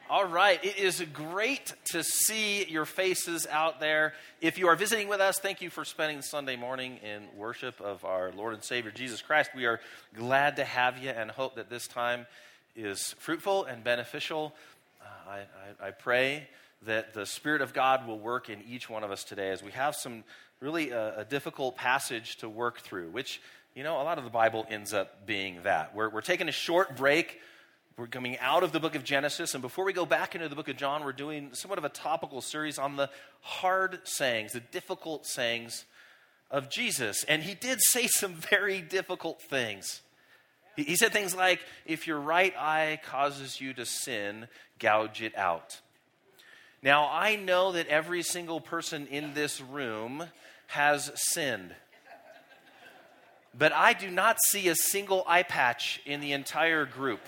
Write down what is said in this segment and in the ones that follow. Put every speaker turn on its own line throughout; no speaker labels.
All right, it is great to see your faces out there. If you are visiting with us, thank you for spending Sunday morning in worship of our Lord and Savior Jesus Christ. We are glad to have you and hope that this time is fruitful and beneficial. I pray that the Spirit of God will work in each one of us today as we have some really a difficult passage to work through, which, you know, a lot of the Bible ends up being that. We're taking a short break. We're coming out of the book of Genesis, and before we go back into the book of John, we're doing somewhat of a topical series on the hard sayings, the difficult sayings of Jesus. And he did say some very difficult things. He said things like, if your right eye causes you to sin, gouge it out. Now, I know that every single person in this room has sinned. But I do not see a single eye patch in the entire group.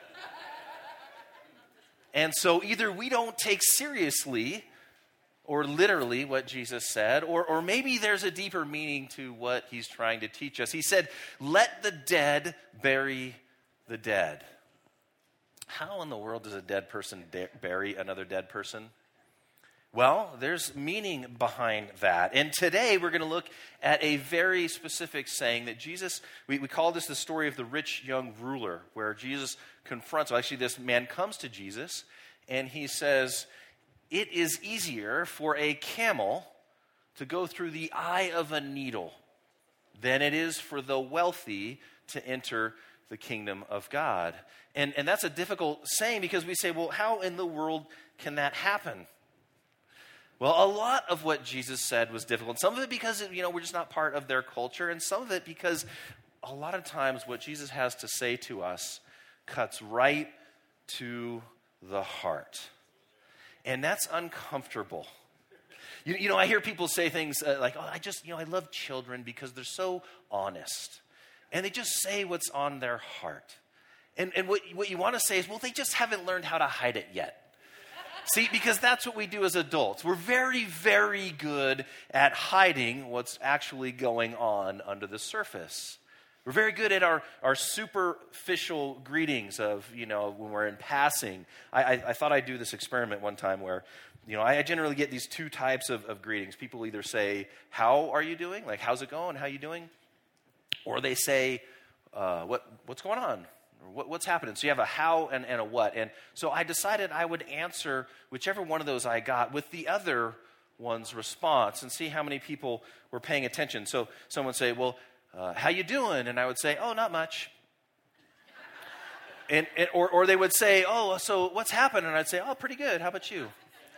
And so either we don't take seriously or literally what Jesus said, or maybe there's a deeper meaning to what he's trying to teach us. He said, let the dead bury the dead. How in the world does a dead person bury another dead person? Well, there's meaning behind that. And today we're going to look at a very specific saying that Jesus, we call this the story of the rich young ruler, where Jesus confronts, well, actually this man comes to Jesus and he says, it is easier for a camel to go through the eye of a needle than it is for the wealthy to enter the kingdom of God. And that's a difficult saying because we say, well, how in the world can that happen? Well, a lot of what Jesus said was difficult. Some of it because, we're just not part of their culture, and some of it because a lot of times what Jesus has to say to us cuts right to the heart. And that's uncomfortable. I hear people say things like, oh, I love children because they're so honest. And they just say what's on their heart. And what you want to say is, well, they just haven't learned how to hide it yet. See, because that's what we do as adults. We're very, very good at hiding what's actually going on under the surface. We're very good at our superficial greetings of, when we're in passing. I thought I'd do this experiment one time where, I generally get these two types of greetings. People either say, how are you doing? Like, how's it going? How you doing? Or they say, what's going on? What's happening? So you have a how and a what. And so I decided I would answer whichever one of those I got with the other one's response and see how many people were paying attention. So someone would say, well, how you doing? And I would say, oh, not much. Or they would say, oh, so what's happened? And I'd say, oh, pretty good. How about you?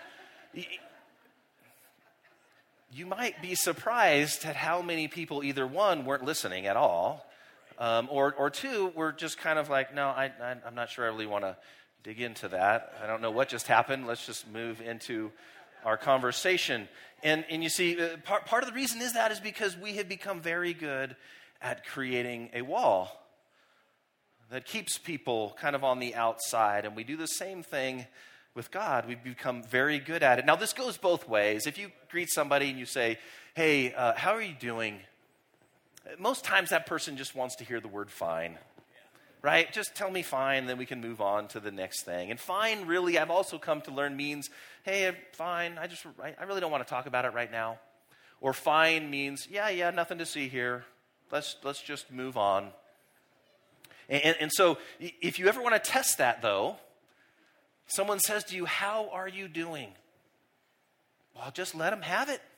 You might be surprised at how many people either, one, weren't listening at all, or two, we're just kind of like, no, I'm not sure I really want to dig into that. I don't know what just happened. Let's just move into our conversation. And you see, part of the reason is because we have become very good at creating a wall that keeps people kind of on the outside. And we do the same thing with God. We've become very good at it. Now, this goes both ways. If you greet somebody and you say, hey, how are you doing? Most times that person just wants to hear the word fine, right? Just tell me fine, then we can move on to the next thing. And fine, really, I've also come to learn means, hey, fine, I really don't want to talk about it right now. Or fine means, yeah, nothing to see here. Let's just move on. And so if you ever want to test that, though, someone says to you, how are you doing? Well, just let them have it.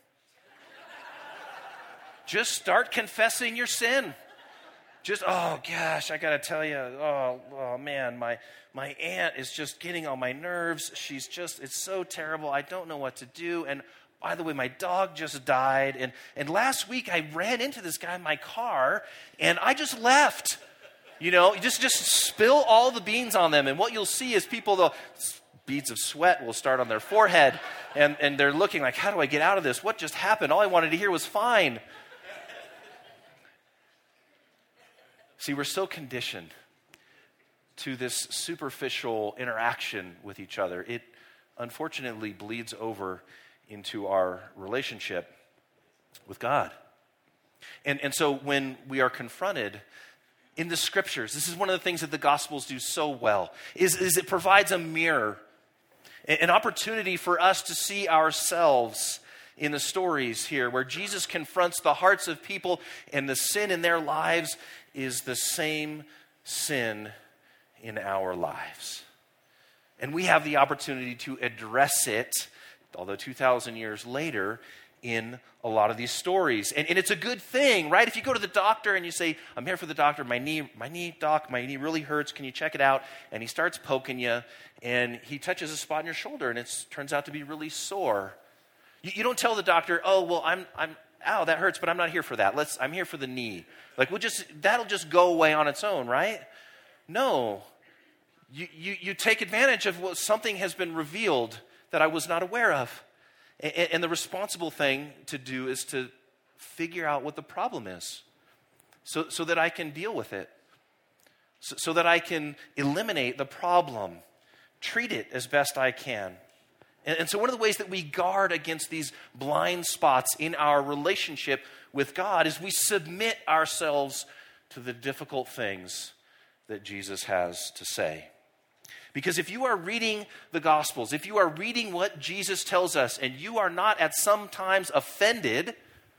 Just start confessing your sin. Just, oh gosh, I got to tell you, oh man, my aunt is just getting on my nerves. It's so terrible. I don't know what to do. And by the way, my dog just died. And last week I ran into this guy in my car and I just left. You just spill all the beans on them. And what you'll see is the beads of sweat will start on their forehead. And they're looking like, how do I get out of this? What just happened? All I wanted to hear was fine. See, we're so conditioned to this superficial interaction with each other. It unfortunately bleeds over into our relationship with God. And so when we are confronted in the scriptures, this is one of the things that the Gospels do so well, is it provides a mirror An opportunity for us to see ourselves in the stories here, where Jesus confronts the hearts of people and the sin in their lives is the same sin in our lives. And we have the opportunity to address it, although 2,000 years later, in a lot of these stories. And it's a good thing, right? If you go to the doctor and you say, I'm here for the doctor, my knee, doc, my knee really hurts, can you check it out? And he starts poking you, and he touches a spot in your shoulder, and it turns out to be really sore. You don't tell the doctor, oh, well, ow, that hurts, but I'm not here for that. I'm here for the knee. Like, that'll just go away on its own, right? No. You take advantage of what something has been revealed that I was not aware of. And the responsible thing to do is to figure out what the problem is so that I can deal with it, so that I can eliminate the problem, treat it as best I can. And so one of the ways that we guard against these blind spots in our relationship with God is we submit ourselves to the difficult things that Jesus has to say. Because if you are reading the Gospels, if you are reading what Jesus tells us, and you are not at some times offended,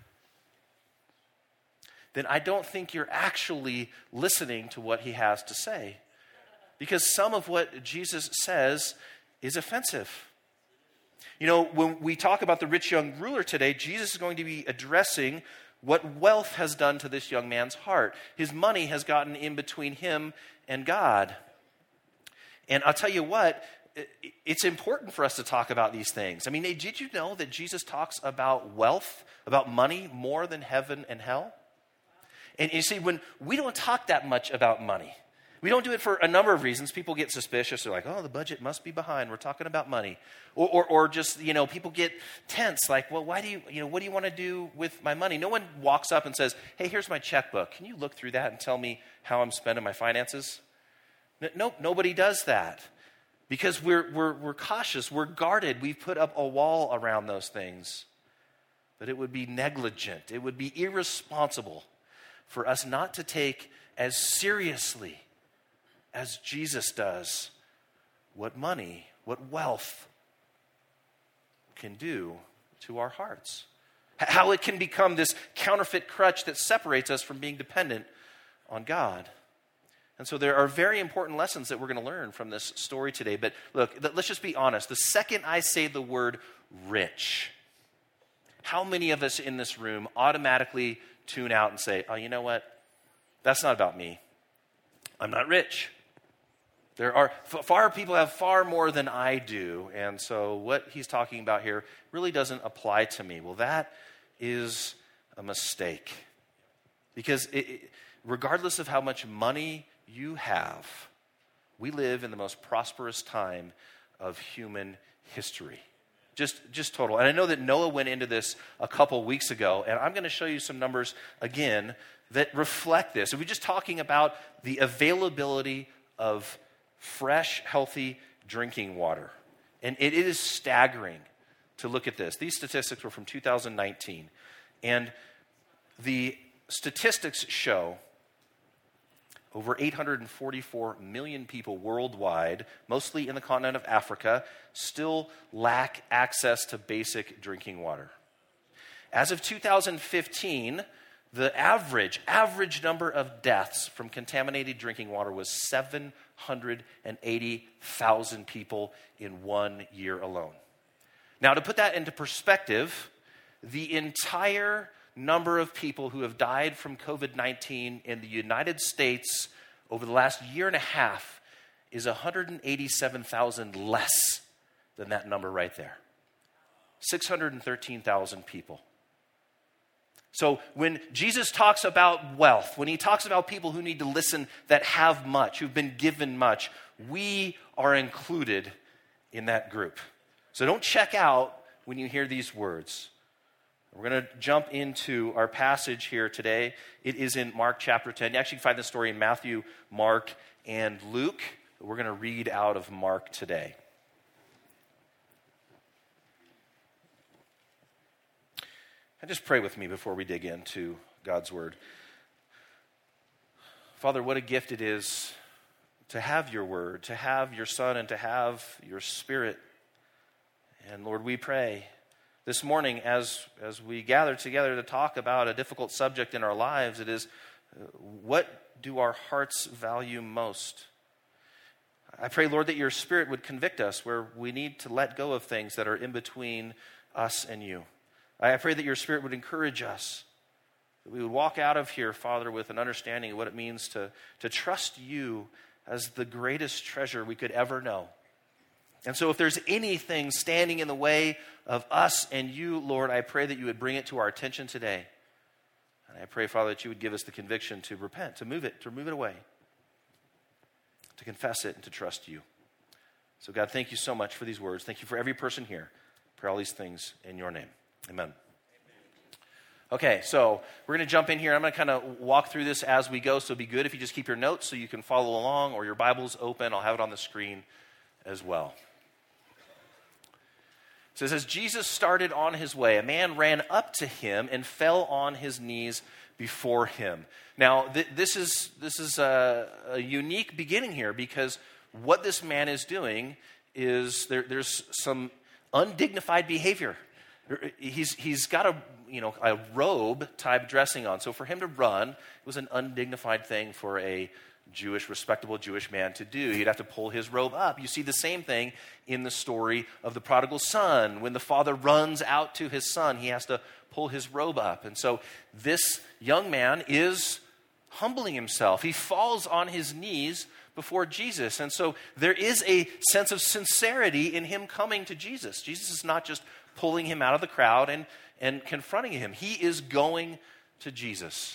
then I don't think you're actually listening to what he has to say. Because some of what Jesus says is offensive. You know, when we talk about the rich young ruler today, Jesus is going to be addressing what wealth has done to this young man's heart. His money has gotten in between him and God. And I'll tell you what, it's important for us to talk about these things. I mean, did you know that Jesus talks about wealth, about money, more than heaven and hell? And you see, when we don't talk that much about money, we don't do it for a number of reasons. People get suspicious. They're like, oh, the budget must be behind. We're talking about money. Or just, people get tense. Like, well, why do what do you want to do with my money? No one walks up and says, hey, here's my checkbook. Can you look through that and tell me how I'm spending my finances? No, nobody does that. Because we're cautious. We're guarded. We've put up a wall around those things. But it would be negligent. It would be irresponsible for us not to take as seriously as Jesus does what money, what wealth can do to our hearts. How it can become this counterfeit crutch that separates us from being dependent on God. And so there are very important lessons that we're going to learn from this story today. But look, let's just be honest. The second I say the word rich, how many of us in this room automatically tune out and say, oh, you know what? That's not about me. I'm not rich. There are people have far more than I do, and so what he's talking about here really doesn't apply to me. Well, that is a mistake. Because regardless of how much money you have, we live in the most prosperous time of human history. Just total. And I know that Noah went into this a couple weeks ago, and I'm going to show you some numbers again that reflect this. And we're just talking about the availability of fresh, healthy drinking water. And it is staggering to look at this. These statistics were from 2019. And the statistics show over 844 million people worldwide, mostly in the continent of Africa, still lack access to basic drinking water. As of 2015, the average number of deaths from contaminated drinking water was 780,000 people in 1 year alone. Now, to put that into perspective, the entire number of people who have died from COVID-19 in the United States over the last year and a half is 187,000 less than that number right there. 613,000 people. So when Jesus talks about wealth, when he talks about people who need to listen that have much, who've been given much, we are included in that group. So don't check out when you hear these words. We're going to jump into our passage here today. It is in Mark chapter 10. You actually can find this story in Matthew, Mark, and Luke. We're going to read out of Mark today. And just pray with me before we dig into God's word. Father, what a gift it is to have your word, to have your Son, and to have your Spirit And Lord, we pray this morning as we gather together to talk about a difficult subject in our lives, it is, what do our hearts value most? I pray, Lord, that your Spirit would convict us where we need to let go of things that are in between us and you. I pray that your Spirit would encourage us, that we would walk out of here, Father, with an understanding of what it means to trust you as the greatest treasure we could ever know. And so if there's anything standing in the way of us and you, Lord, I pray that you would bring it to our attention today. And I pray, Father, that you would give us the conviction to repent, to move it away, to confess it, and to trust you. So God, thank you so much for these words. Thank you for every person here. I pray all these things in your name. Amen. Okay, so we're going to jump in here. I'm going to kind of walk through this as we go, so it'd be good if you just keep your notes so you can follow along, or your Bible's open. I'll have it on the screen as well. So it says, Jesus started on his way. A man ran up to him and fell on his knees before him. Now, this is a unique beginning here, because what this man is doing is there's some undignified behavior. He's got a robe type dressing on. So for him to run, it was an undignified thing for a respectable Jewish man to do. He'd have to pull his robe up. You see the same thing in the story of the prodigal son. When the father runs out to his son, he has to pull his robe up. And so this young man is humbling himself. He falls on his knees before Jesus. And so there is a sense of sincerity in him coming to Jesus. Jesus is not just pulling him out of the crowd and confronting him. He is going to Jesus.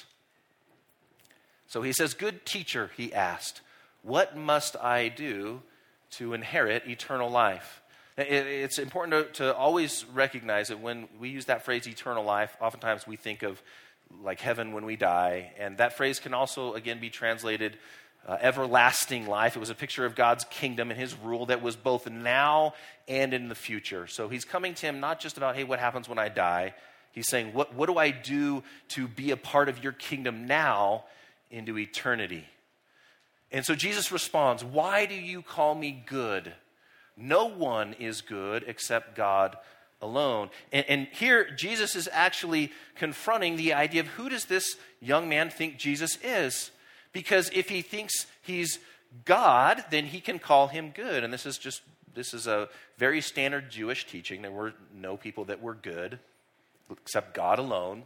So he says, "Good teacher," he asked, "what must I do to inherit eternal life?" It's important to always recognize that when we use that phrase, eternal life, oftentimes we think of like heaven when we die. And that phrase can also, again, be translated everlasting life. It was a picture of God's kingdom and his rule that was both now and in the future. So he's coming to him not just about, hey, what happens when I die? He's saying, what do I do to be a part of your kingdom now into eternity? And so Jesus responds, "Why do you call me good? No one is good except God alone." And here Jesus is actually confronting the idea of, who does this young man think Jesus is? Because if he thinks he's God, then he can call him good. And this is a very standard Jewish teaching. There were no people that were good except God alone.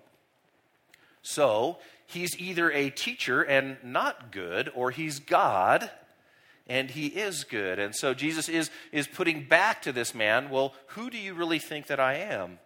So he's either a teacher and not good, or he's God and he is good. And so Jesus is putting back to this man, well, who do you really think that I am?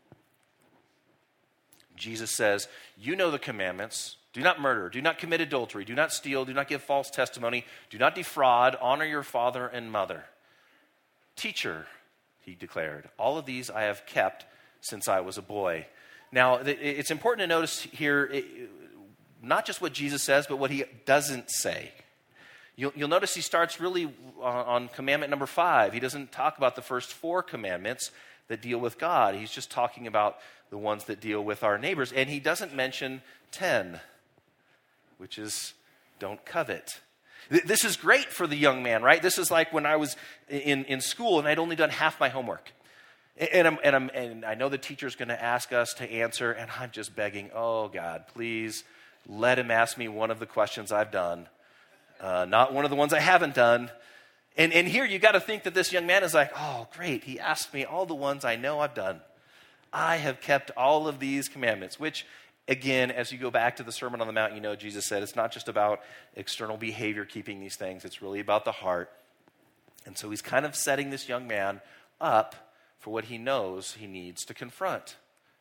Jesus says, you know the commandments. Do not murder, do not commit adultery, do not steal, do not give false testimony, do not defraud, honor your father and mother. Teacher, he declared, all of these I have kept since I was a boy. Now, it's important to notice here, not just what Jesus says, but what he doesn't say. You'll notice he starts really on commandment number 5. He doesn't talk about the first 4 commandments that deal with God. He's just talking about the ones that deal with our neighbors. And he doesn't mention 10, which is don't covet. This is great for the young man, right? This is like when I was in school and I'd only done half my homework. And I know the teacher's going to ask us to answer, and I'm just begging, oh, God, please let him ask me one of the questions I've done, not one of the ones I haven't done. And here you got to think that this young man is like, oh, great, he asked me all the ones I know I've done. I have kept all of these commandments, which, again, as you go back to the Sermon on the Mount, you know Jesus said it's not just about external behavior keeping these things. It's really about the heart. And so he's kind of setting this young man up for what he knows he needs to confront.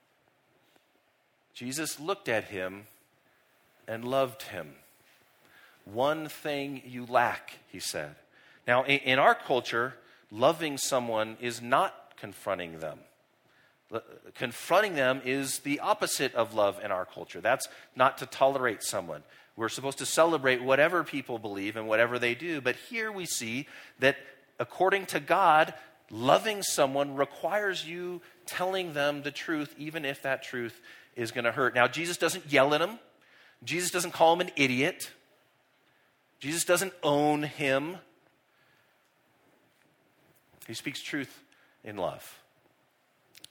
Jesus looked at him and loved him. One thing you lack, he said. Now, in our culture, loving someone is not confronting them. Confronting them is the opposite of love in our culture. That's not to tolerate someone. We're supposed to celebrate whatever people believe and whatever they do. But here we see that according to God, loving someone requires you telling them the truth, even if that truth is going to hurt. Now, Jesus doesn't yell at him. Jesus doesn't call him an idiot. Jesus doesn't own him. He speaks truth in love.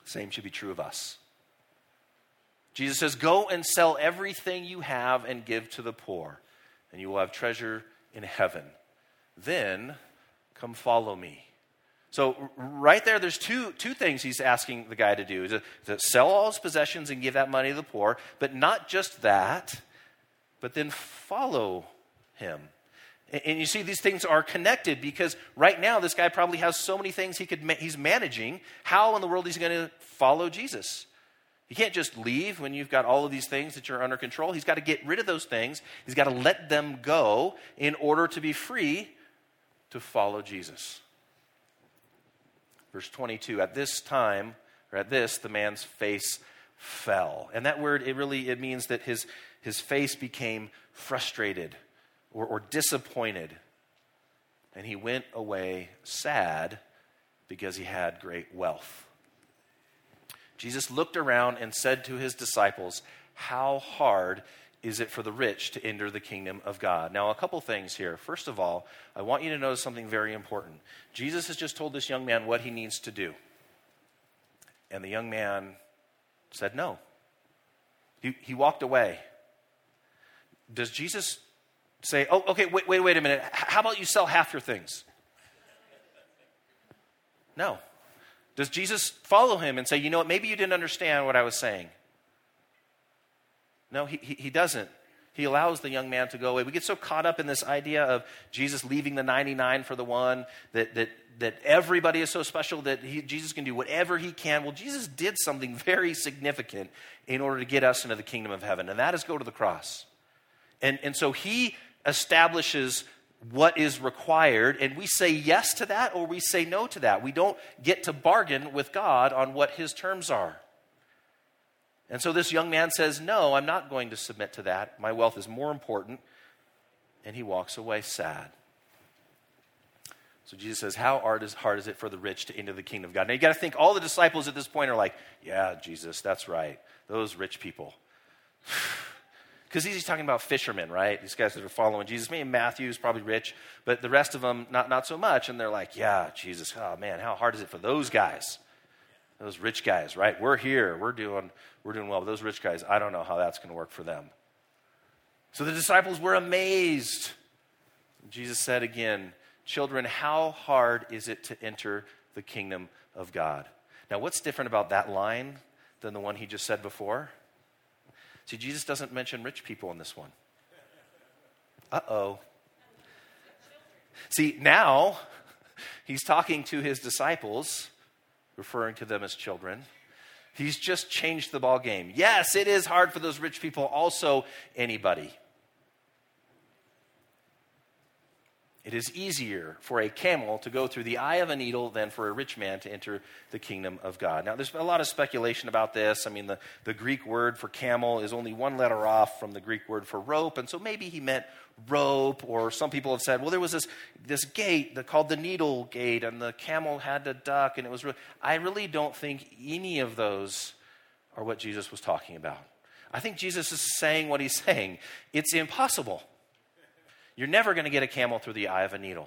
The same should be true of us. Jesus says, go and sell everything you have and give to the poor, and you will have treasure in heaven. Then come follow me. So right there's two things he's asking the guy to do. To sell all his possessions and give that money to the poor, but not just that, but then follow him. And you see, these things are connected because right now this guy probably has so many things he's managing. How in the world is he going to follow Jesus? You can't just leave when you've got all of these things that you're under control. He's got to get rid of those things. He's got to let them go in order to be free to follow Jesus. Verse 22, at this, the man's face fell. And that word, it means that his face became frustrated or disappointed. And he went away sad because he had great wealth. Jesus looked around and said to his disciples, how hard is it for the rich to enter the kingdom of God? Now, a couple things here. First of all, I want you to notice something very important. Jesus has just told this young man what he needs to do. And the young man said no. He walked away. Does Jesus say, oh, okay, wait a minute. How about you sell half your things? No. Does Jesus follow him and say, you know what, maybe you didn't understand what I was saying? No, he doesn't. He allows the young man to go away. We get so caught up in this idea of Jesus leaving the 99 for the one, that everybody is so special that Jesus can do whatever he can. Well, Jesus did something very significant in order to get us into the kingdom of heaven, and that is go to the cross. And so he establishes what is required, and we say yes to that or we say no to that. We don't get to bargain with God on what his terms are. And so this young man says, no, I'm not going to submit to that. My wealth is more important. And he walks away sad. So Jesus says, how hard is it for the rich to enter the kingdom of God? Now you got to think all the disciples at this point are like, yeah, Jesus, that's right. Those rich people. Because he's talking about fishermen, right? These guys that are following Jesus. Maybe Matthew's probably rich, but the rest of them, not so much. And they're like, yeah, Jesus, oh man, how hard is it for those guys? Those rich guys, right? We're here. We're doing well. But those rich guys, I don't know how that's going to work for them. So the disciples were amazed. Jesus said again, children, how hard is it to enter the kingdom of God? Now, what's different about that line than the one he just said before? See, Jesus doesn't mention rich people in this one. Uh-oh. See, now he's talking to his disciples, referring to them as children. He's just changed the ball game. Yes, it is hard for those rich people, also anybody. It is easier for a camel to go through the eye of a needle than for a rich man to enter the kingdom of God. Now, there's a lot of speculation about this. I mean, the Greek word for camel is only one letter off from the Greek word for rope, and so maybe he meant rope, or some people have said, well, there was this gate called the needle gate, and the camel had to duck, and it was... I really don't think any of those are what Jesus was talking about. I think Jesus is saying what he's saying. It's impossible. You're never going to get a camel through the eye of a needle.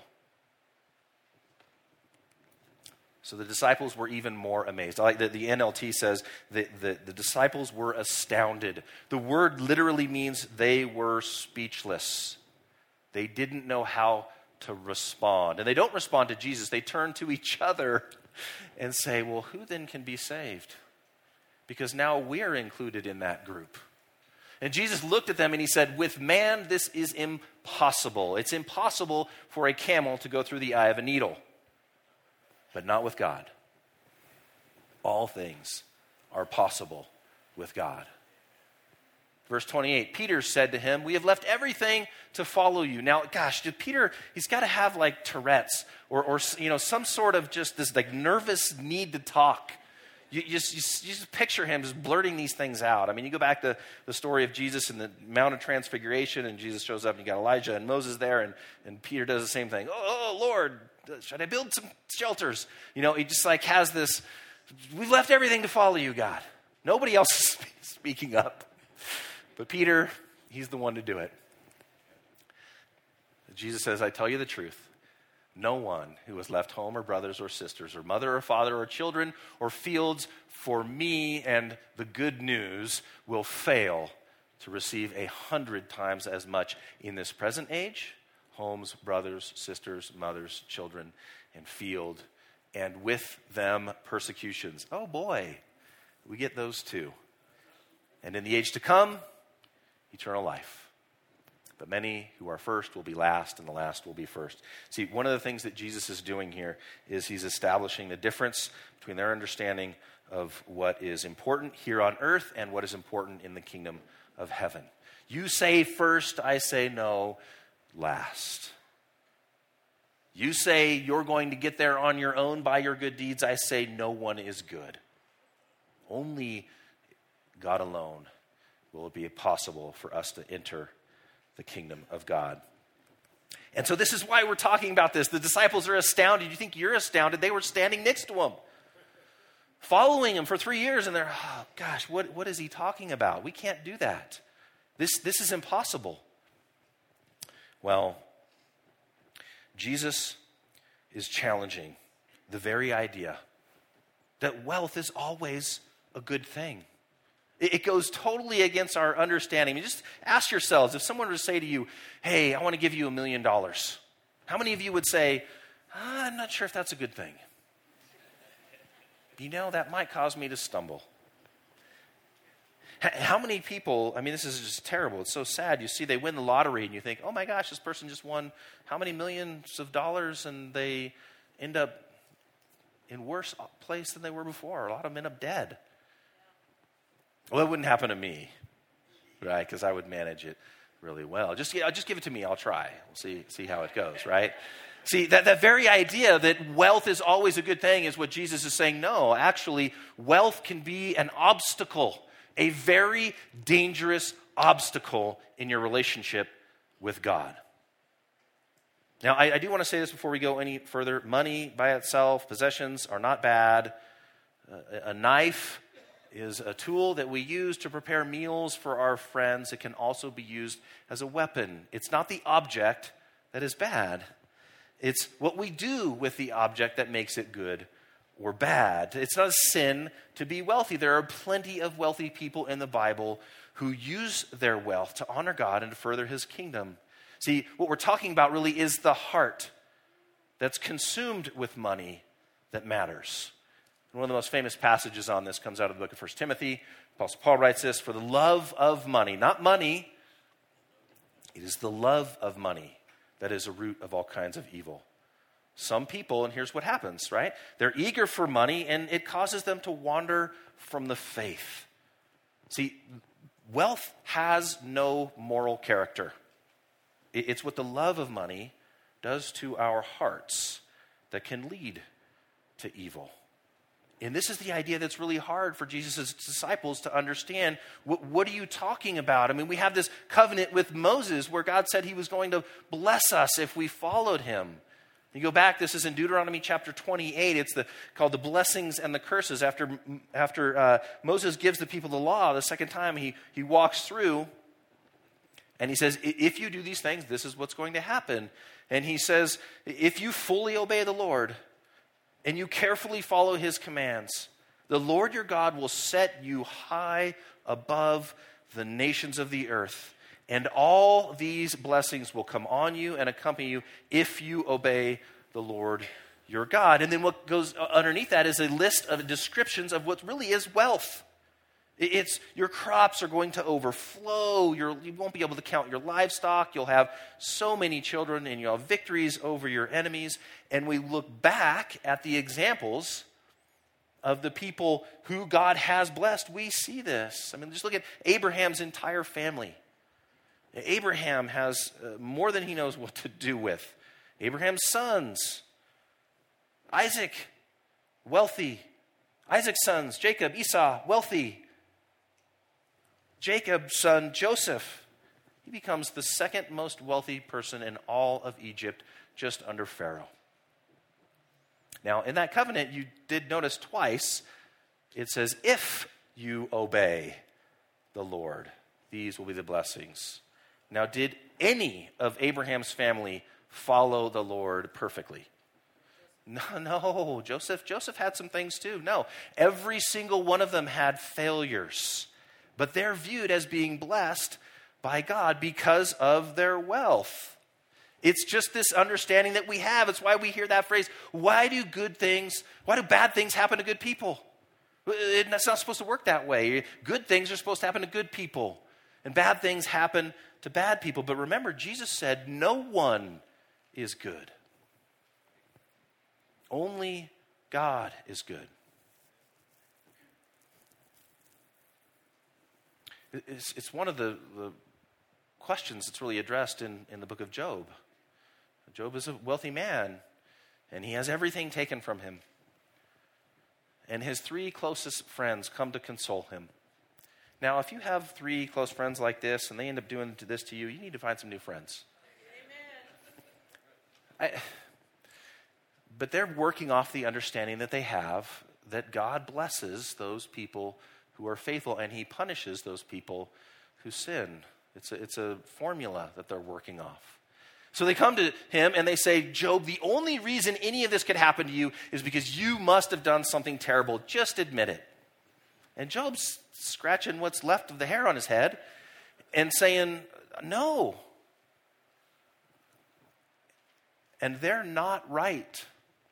So the disciples were even more amazed. I like that the NLT says that the disciples were astounded. The word literally means they were speechless. They didn't know how to respond. And they don't respond to Jesus. They turn to each other and say, well, who then can be saved? Because now we're included in that group. And Jesus looked at them and he said, with man, this is impossible. It's impossible for a camel to go through the eye of a needle. But not with God. All things are possible with God. Verse 28, Peter said to him, we have left everything to follow you. Now, gosh, Peter, he's got to have like Tourette's or some sort of just this like nervous need to talk. You just picture him just blurting these things out. I mean, you go back to the story of Jesus in the Mount of Transfiguration, and Jesus shows up, and you got Elijah and Moses there, and Peter does the same thing. Oh, Lord, should I build some shelters? He just like has this, we've left everything to follow you, God. Nobody else is speaking up. But Peter, he's the one to do it. Jesus says, I tell you the truth. No one who has left home or brothers or sisters or mother or father or children or fields for me and the good news will fail to receive 100 times as much in this present age, homes, brothers, sisters, mothers, children, and field, and with them persecutions. Oh boy, we get those too. And in the age to come, eternal life. But many who are first will be last, and the last will be first. See, one of the things that Jesus is doing here is he's establishing the difference between their understanding of what is important here on earth and what is important in the kingdom of heaven. You say first, I say no, last. You say you're going to get there on your own by your good deeds. I say no one is good. Only God alone will it be possible for us to enter the kingdom of God. And so this is why we're talking about this. The disciples are astounded. You think you're astounded? They were standing next to him, following him for 3 years, and they're, oh gosh, what is he talking about? We can't do that. This is impossible. Well, Jesus is challenging the very idea that wealth is always a good thing. It goes totally against our understanding. I mean, just ask yourselves, if someone were to say to you, hey, I want to give you $1 million, how many of you would say, I'm not sure if that's a good thing? You know, that might cause me to stumble. How many people, I mean, this is just terrible. It's so sad. You see, they win the lottery and you think, oh my gosh, this person just won how many millions of dollars, and they end up in worse place than they were before. A lot of them end up dead. Well, it wouldn't happen to me, right? Because I would manage it really well. Just give it to me. I'll try. We'll see how it goes, right? See, that very idea that wealth is always a good thing is what Jesus is saying. No, actually, wealth can be an obstacle, a very dangerous obstacle in your relationship with God. Now, I do want to say this before we go any further. Money by itself, possessions are not bad. A knife is a tool that we use to prepare meals for our friends. It can also be used as a weapon. It's not the object that is bad. It's what we do with the object that makes it good or bad. It's not a sin to be wealthy. There are plenty of wealthy people in the Bible who use their wealth to honor God and to further his kingdom. See, what we're talking about really is the heart that's consumed with money that matters. One of the most famous passages on this comes out of the book of 1 Timothy. Apostle Paul writes this, for the love of money, not money, it is the love of money that is a root of all kinds of evil. Some people, and here's what happens, right? They're eager for money, and it causes them to wander from the faith. See, wealth has no moral character. It's what the love of money does to our hearts that can lead to evil. And this is the idea that's really hard for Jesus' disciples to understand. What are you talking about? I mean, we have this covenant with Moses where God said he was going to bless us if we followed him. You go back, this is in Deuteronomy chapter 28. It's called the blessings and the curses. After Moses gives the people the law, the second time he walks through and he says, if you do these things, this is what's going to happen. And he says, if you fully obey the Lord and you carefully follow his commands, the Lord your God will set you high above the nations of the earth. And all these blessings will come on you and accompany you if you obey the Lord your God. And then what goes underneath that is a list of descriptions of what really is wealth. It's your crops are going to overflow. You won't be able to count your livestock. You'll have so many children, and you'll have victories over your enemies. And we look back at the examples of the people who God has blessed. We see this. I mean, just look at Abraham's entire family. Abraham has more than he knows what to do with. Abraham's sons, Isaac, wealthy. Isaac's sons, Jacob, Esau, wealthy. Jacob's son, Joseph, he becomes the second most wealthy person in all of Egypt, just under Pharaoh. Now, in that covenant, you did notice twice, it says, if you obey the Lord, these will be the blessings. Now, did any of Abraham's family follow the Lord perfectly. No, Joseph had some things too. No, every single one of them had failures, but they're viewed as being blessed by God because of their wealth. It's just this understanding that we have. It's why we hear that phrase, why do bad things happen to good people? It's not supposed to work that way. Good things are supposed to happen to good people, and bad things happen to bad people. But remember, Jesus said, no one is good. Only God is good. It's one of the questions that's really addressed in the book of Job. Job is a wealthy man, and he has everything taken from him. And his 3 closest friends come to console him. Now, if you have 3 close friends like this, and they end up doing this to you, you need to find some new friends. Amen. But they're working off the understanding that they have that God blesses those people who are faithful, and he punishes those people who sin. It's a formula that they're working off. So they come to him and they say, Job, the only reason any of this could happen to you is because you must have done something terrible. Just admit it. And Job's scratching what's left of the hair on his head and saying, no. And they're not right.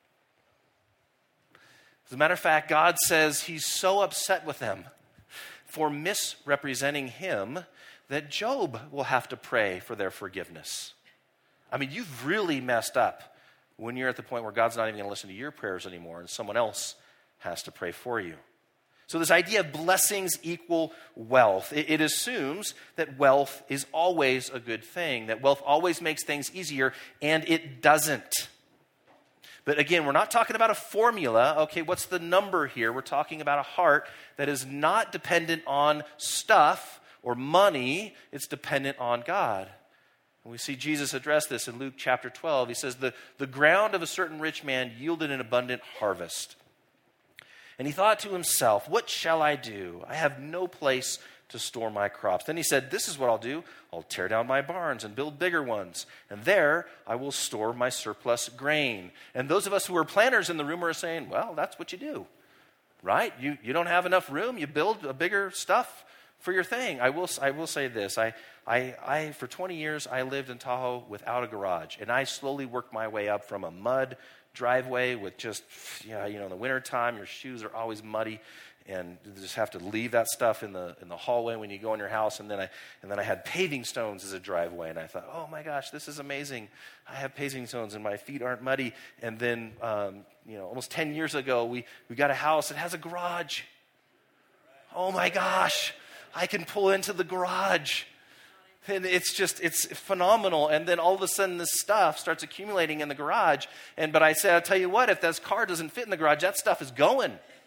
As a matter of fact, God says he's so upset with them for misrepresenting him that Job will have to pray for their forgiveness. I mean, you've really messed up when you're at the point where God's not even going to listen to your prayers anymore and someone else has to pray for you. So this idea of blessings equal wealth, it assumes that wealth is always a good thing, that wealth always makes things easier, and it doesn't. But again, we're not talking about a formula. Okay, what's the number here? We're talking about a heart that is not dependent on stuff or money. It's dependent on God. And we see Jesus address this in Luke chapter 12. He says, the ground of a certain rich man yielded an abundant harvest. And he thought to himself, what shall I do? I have no place to store my crops. Then he said, this is what I'll do. I'll tear down my barns and build bigger ones. And there I will store my surplus grain. And those of us who are planners in the room are saying, well, that's what you do, right? You don't have enough room. You build a bigger stuff for your thing. I will say this. I for 20 years, I lived in Tahoe without a garage. And I slowly worked my way up from a mud driveway with just, in the wintertime, your shoes are always muddy. And you just have to leave that stuff in the hallway when you go in your house. And then I had paving stones as a driveway. And I thought, oh my gosh, this is amazing. I have paving stones and my feet aren't muddy. And then, almost 10 years ago, we got a house that has a garage. Oh my gosh, I can pull into the garage. And it's phenomenal. And then all of a sudden this stuff starts accumulating in the garage. But I said, I'll tell you what, if this car doesn't fit in the garage, that stuff is going.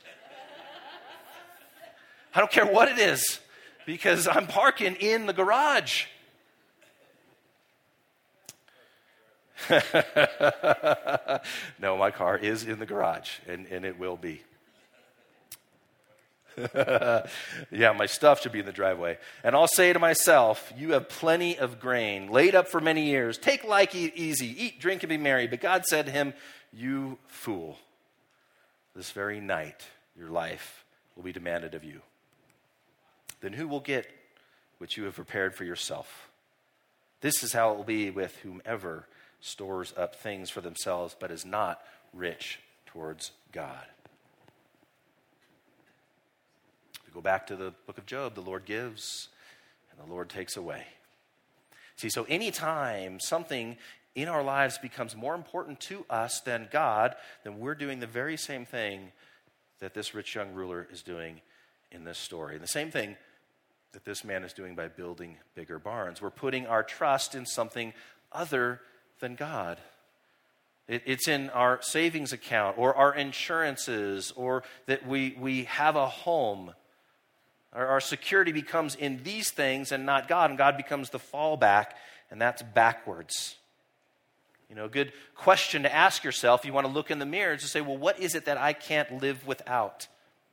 I don't care what it is, because I'm parking in the garage. No, my car is in the garage, and it will be. Yeah, my stuff should be in the driveway. And I'll say to myself, you have plenty of grain, laid up for many years. Take life easy, eat, drink, and be merry. But God said to him, you fool, this very night your life will be demanded of you. Then who will get what you have prepared for yourself? This is how it will be with whomever stores up things for themselves, but is not rich towards God. We go back to the book of Job. The Lord gives, and the Lord takes away. See, so anytime something in our lives becomes more important to us than God, then we're doing the very same thing that this rich young ruler is doing in this story. And the same thing that this man is doing by building bigger barns. We're putting our trust in something other than God. It's in our savings account or our insurances, or that we have a home. Our security becomes in these things and not God, and God becomes the fallback, and that's backwards. A good question to ask yourself, you want to look in the mirror and say, well, what is it that I can't live without?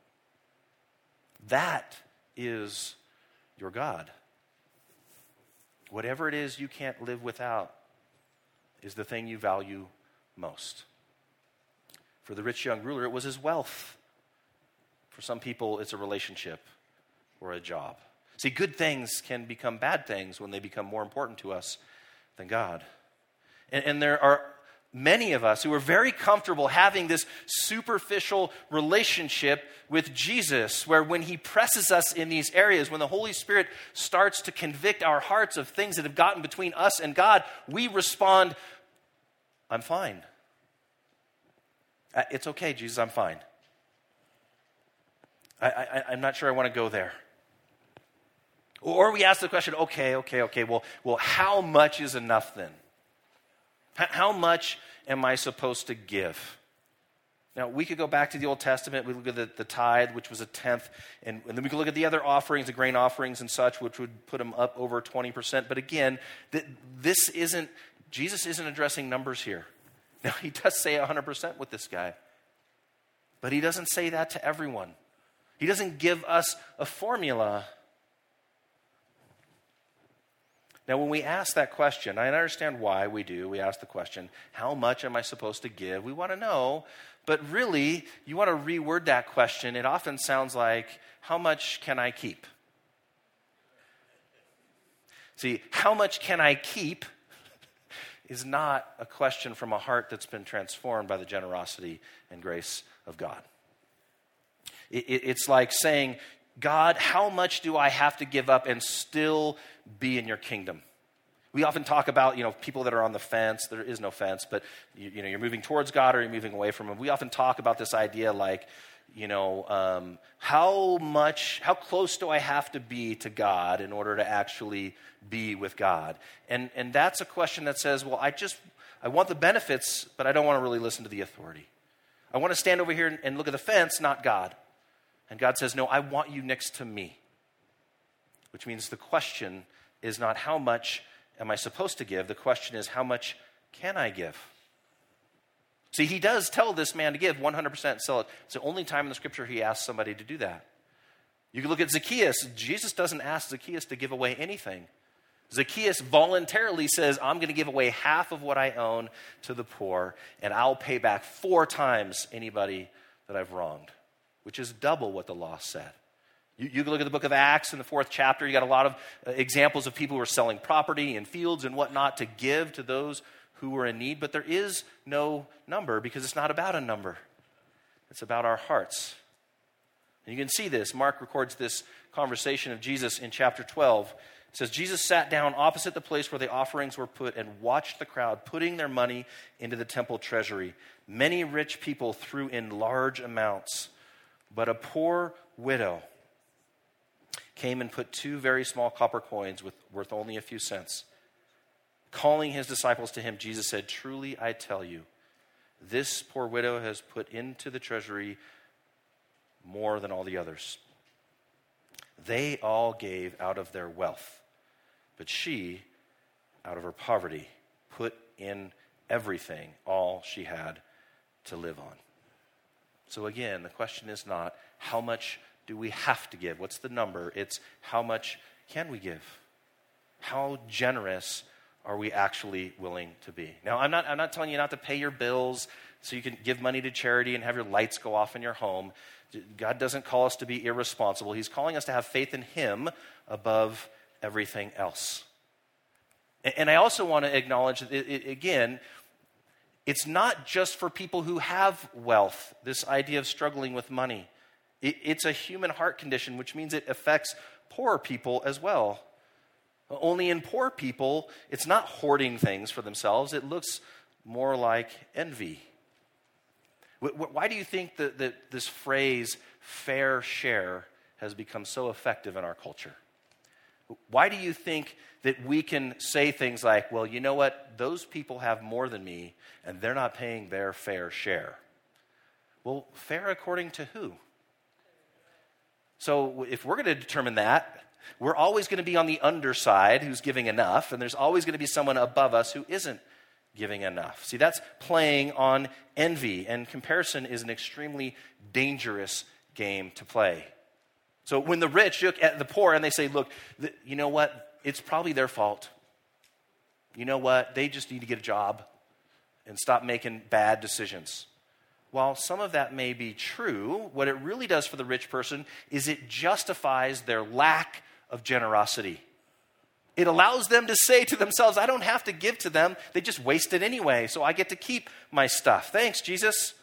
That is your God. Whatever it is you can't live without, is the thing you value most. For the rich young ruler, it was his wealth. For some people, it's a relationship or a job. See, good things can become bad things when they become more important to us than God. And there are many of us who are very comfortable having this superficial relationship with Jesus, where when he presses us in these areas, when the Holy Spirit starts to convict our hearts of things that have gotten between us and God, we respond, I'm fine. It's okay, Jesus, I'm fine. I'm not sure I want to go there. Or we ask the question, okay, well, how much is enough then? How much am I supposed to give? Now, we could go back to the Old Testament. We look at the tithe, which was a tenth. And then we could look at the other offerings, the grain offerings and such, which would put them up over 20%. But again, Jesus isn't addressing numbers here. Now, he does say 100% with this guy. But he doesn't say that to everyone. He doesn't give us a formula. Now, when we ask that question, I understand why we do. We ask the question, how much am I supposed to give? We want to know, but really, you want to reword that question. It often sounds like, how much can I keep? See, how much can I keep is not a question from a heart that's been transformed by the generosity and grace of God. It's like saying, God, how much do I have to give up and still be in your kingdom? We often talk about, people that are on the fence. There is no fence, but you're moving towards God or you're moving away from him. We often talk about this idea like, how close do I have to be to God in order to actually be with God? And that's a question that says, well, I want the benefits, but I don't want to really listen to the authority. I want to stand over here and look at the fence, not God. And God says, no, I want you next to me. Which means the question is not how much am I supposed to give? The question is, how much can I give? See, he does tell this man to give 100%, sell it. It's the only time in the scripture he asks somebody to do that. You can look at Zacchaeus. Jesus doesn't ask Zacchaeus to give away anything. Zacchaeus voluntarily says, I'm going to give away half of what I own to the poor, and I'll pay back 4 times anybody that I've wronged, which is double what the law said. You can look at the book of Acts in the 4th chapter. You got a lot of examples of people who are selling property and fields and whatnot to give to those who were in need. But there is no number because it's not about a number. It's about our hearts. And you can see this. Mark records this conversation of Jesus in chapter 12. It says, Jesus sat down opposite the place where the offerings were put and watched the crowd putting their money into the temple treasury. Many rich people threw in large amounts, but a poor widow came and put 2 very small copper coins worth only a few cents. Calling his disciples to him, Jesus said, truly I tell you, this poor widow has put into the treasury more than all the others. They all gave out of their wealth, but she, out of her poverty, put in everything, all she had to live on. So again, the question is not how much do we have to give? What's the number? It's how much can we give? How generous are we actually willing to be? Now, I'm not telling you not to pay your bills so you can give money to charity and have your lights go off in your home. God doesn't call us to be irresponsible. He's calling us to have faith in him above everything else. And I also want to acknowledge that, again, it's not just for people who have wealth, this idea of struggling with money. It's a human heart condition, which means it affects poor people as well. Only in poor people, it's not hoarding things for themselves. It looks more like envy. Why do you think that this phrase, fair share, has become so effective in our culture? Why do you think that we can say things like, well, you know what? Those people have more than me, and they're not paying their fair share. Well, fair according to who? So if we're going to determine that, we're always going to be on the underside who's giving enough, and there's always going to be someone above us who isn't giving enough. See, that's playing on envy, and comparison is an extremely dangerous game to play. So when the rich look at the poor and they say, look, you know what? It's probably their fault. You know what? They just need to get a job. and stop making bad decisions. While some of that may be true, what it really does for the rich person is it justifies their lack of generosity. It allows them to say to themselves, I don't have to give to them. They just waste it anyway, so I get to keep my stuff. Thanks, Jesus.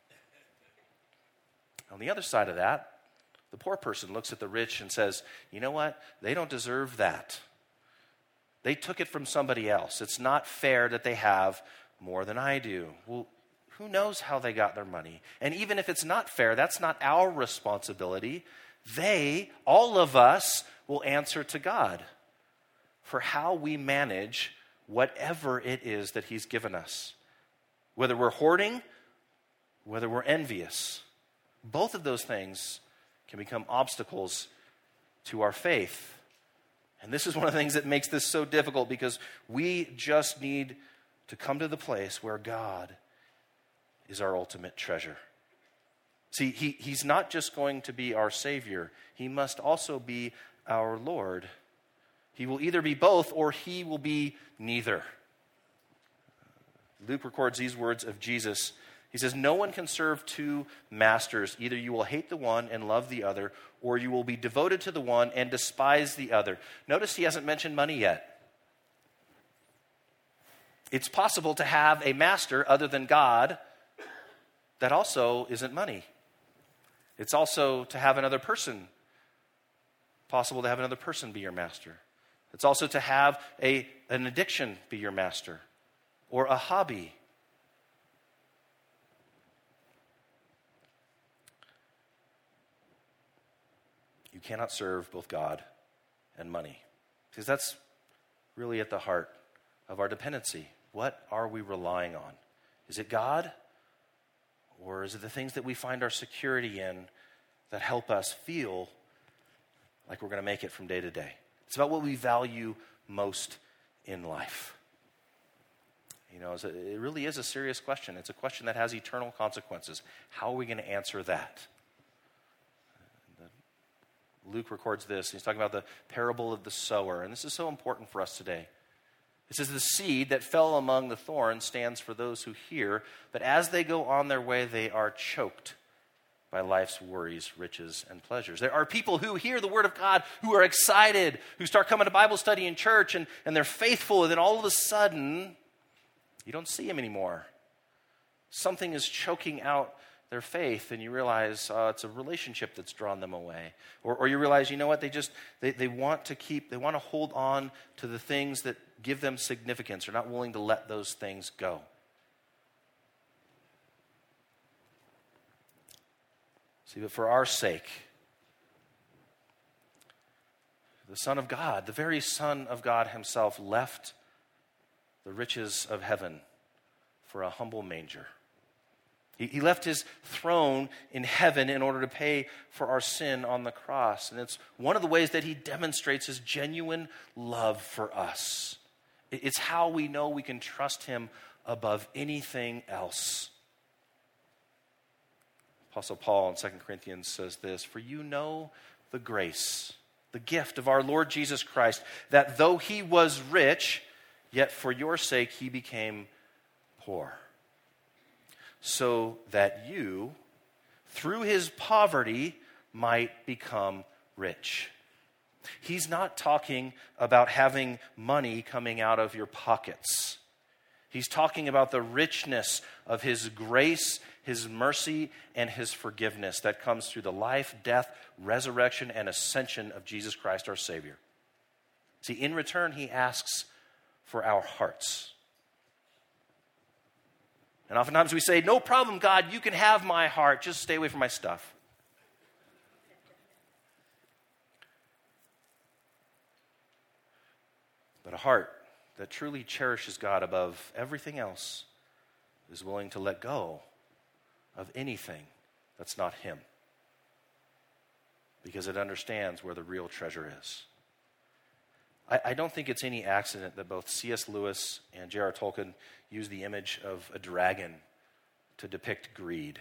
On the other side of that, the poor person looks at the rich and says, you know what? They don't deserve that. They took it from somebody else. It's not fair that they have more than I do. Well, who knows how they got their money? And even if it's not fair, that's not our responsibility. They, all of us, will answer to God for how we manage whatever it is that he's given us. Whether we're hoarding, whether we're envious. Both of those things can become obstacles to our faith. And this is one of the things that makes this so difficult, because we just need to come to the place where God is our ultimate treasure. See, he's not just going to be our Savior. He must also be our Lord. He will either be both or he will be neither. Luke records these words of Jesus. He says, no one can serve two masters. Either you will hate the one and love the other, or you will be devoted to the one and despise the other. Notice he hasn't mentioned money yet. It's possible to have a master other than God that also isn't money. It's also to have another person, possible to have another person be your master. It's also to have an addiction be your master, or a hobby. You cannot serve both God and money, because that's really at the heart of our dependency. What are we relying on? Is it God? Or is it the things that we find our security in that help us feel like we're going to make it from day to day? It's about what we value most in life. You know, it really is a serious question. It's a question that has eternal consequences. How are we going to answer that? Luke records this. He's talking about the parable of the sower. And this is so important for us today. It says, the seed that fell among the thorns stands for those who hear, but as they go on their way, they are choked by life's worries, riches, and pleasures. There are people who hear the word of God, who are excited, who start coming to Bible study in church, and they're faithful, and then all of a sudden, you don't see them anymore. Something is choking out their faith, and you realize it's a relationship that's drawn them away. Or you realize, you know what, they want to hold on to the things that give them significance. They're not willing to let those things go. See, but for our sake, the Son of God, the very Son of God himself, left the riches of heaven for a humble manger. He left his throne in heaven in order to pay for our sin on the cross. And it's one of the ways that he demonstrates his genuine love for us. It's how we know we can trust him above anything else. Apostle Paul in 2 Corinthians says this, for you know the grace, the gift of our Lord Jesus Christ, that though he was rich, yet for your sake he became poor, so that you, through his poverty, might become rich. He's not talking about having money coming out of your pockets. He's talking about the richness of his grace, his mercy, and his forgiveness that comes through the life, death, resurrection, and ascension of Jesus Christ our Savior. See, in return, he asks for our hearts. And oftentimes we say, no problem, God, you can have my heart. Just stay away from my stuff. But a heart that truly cherishes God above everything else is willing to let go of anything that's not him, because it understands where the real treasure is. I don't think it's any accident that both C.S. Lewis and J.R. Tolkien use the image of a dragon to depict greed.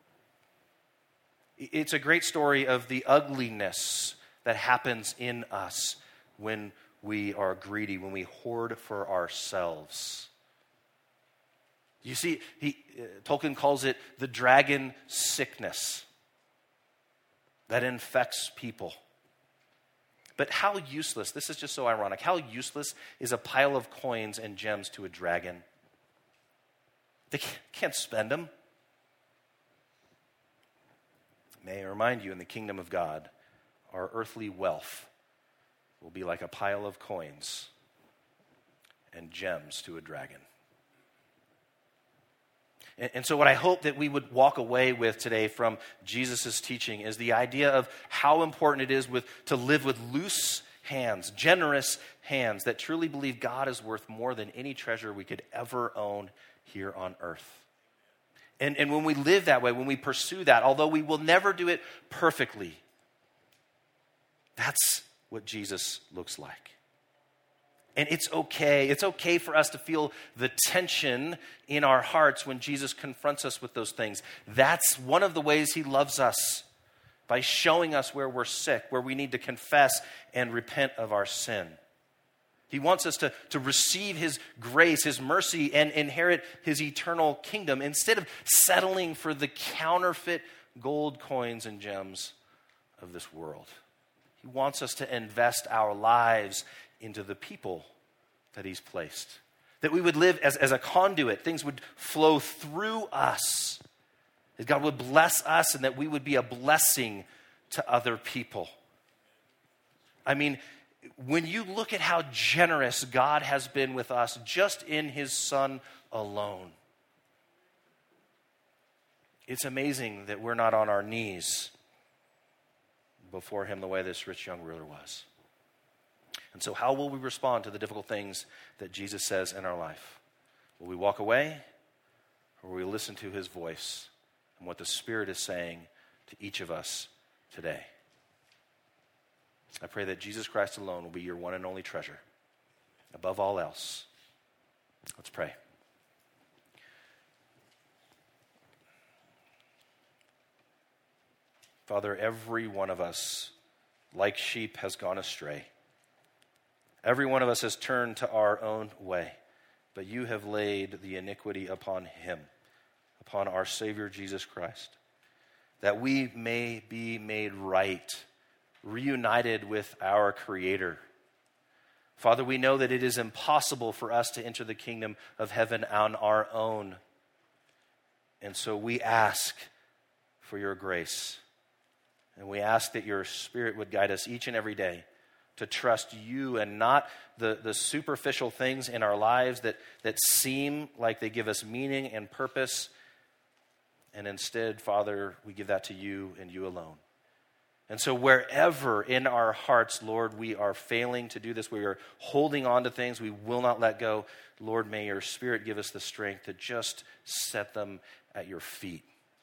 It's a great story of the ugliness that happens in us when we are greedy, when we hoard for ourselves. You see, Tolkien calls it the dragon sickness that infects people. But how useless, this is just so ironic, how useless is a pile of coins and gems to a dragon? They can't spend them. May I remind you, in the kingdom of God, our earthly wealth will be like a pile of coins and gems to a dragon. And so what I hope that we would walk away with today from Jesus' teaching is the idea of how important it is to live with loose hands, generous hands that truly believe God is worth more than any treasure we could ever own here on earth. And when we live that way, when we pursue that, although we will never do it perfectly, that's what Jesus looks like. And it's okay. It's okay for us to feel the tension in our hearts when Jesus confronts us with those things. That's one of the ways he loves us, by showing us where we're sick, where we need to confess and repent of our sin. He wants us to receive his grace, his mercy, and inherit his eternal kingdom instead of settling for the counterfeit gold coins and gems of this world. He wants us to invest our lives into the people that he's placed. That we would live as a conduit. Things would flow through us. That God would bless us and that we would be a blessing to other people. I mean, when you look at how generous God has been with us just in his Son alone, it's amazing that we're not on our knees before him the way this rich young ruler was. And so how will we respond to the difficult things that Jesus says in our life? Will we walk away, or will we listen to his voice and what the Spirit is saying to each of us today? I pray that Jesus Christ alone will be your one and only treasure above all else. Let's pray. Father, every one of us, like sheep, has gone astray. Every one of us has turned to our own way, but you have laid the iniquity upon him, upon our Savior Jesus Christ, that we may be made right, reunited with our Creator. Father, we know that it is impossible for us to enter the kingdom of heaven on our own. And so we ask for your grace. And we ask that your Spirit would guide us each and every day to trust you and not the superficial things in our lives that seem like they give us meaning and purpose. And instead, Father, we give that to you and you alone. And so wherever in our hearts, Lord, we are failing to do this, we are holding on to things we will not let go, Lord, may your Spirit give us the strength to just set them at your feet.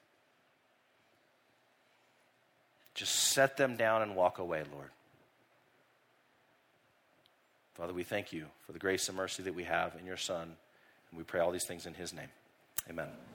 Just set them down and walk away, Lord. Father, we thank you for the grace and mercy that we have in your Son, and we pray all these things in his name. Amen.